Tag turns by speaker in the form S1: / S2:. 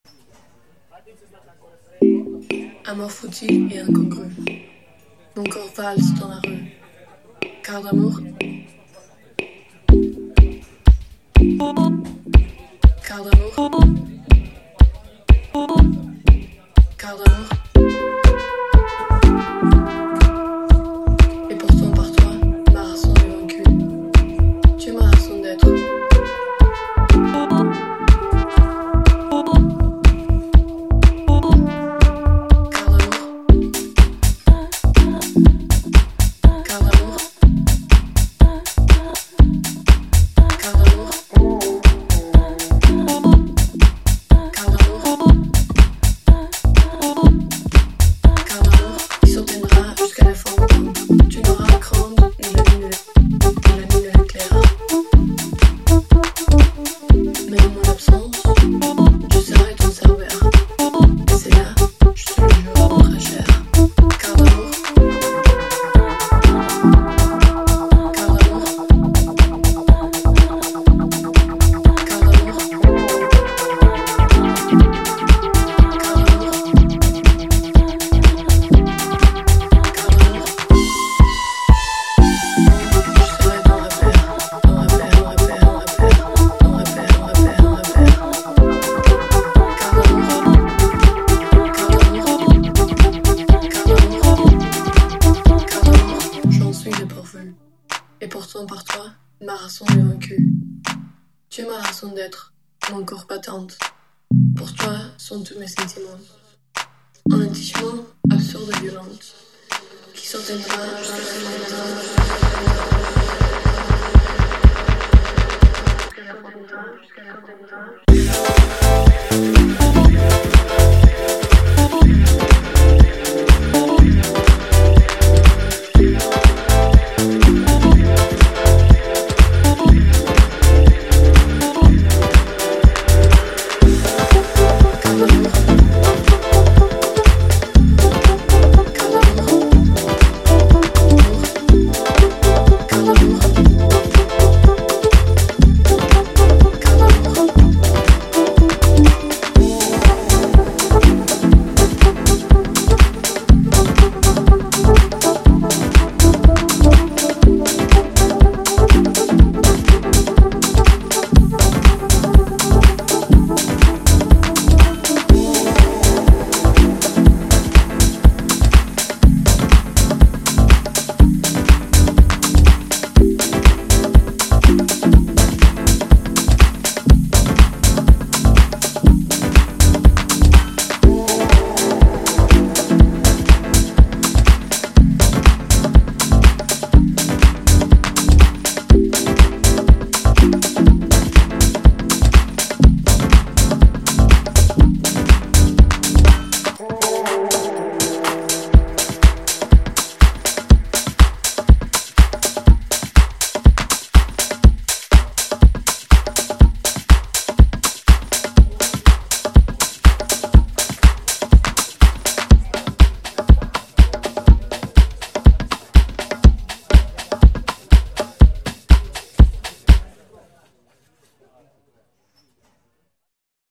S1: Amour futile et incongru. Mon corps valse dans la rue. Car d'amour. Car d'amour. Car d'amour. Et pourtant par toi, ma raison est vaincue. Tu es ma raison d'être. Et pourtant par toi, ma raison est vaincue. Tu es ma raison d'être, mon corps patente. Pour toi sont tous mes sentiments. En attachement absurde et violente, qui s'entraînera jusqu'à la fin.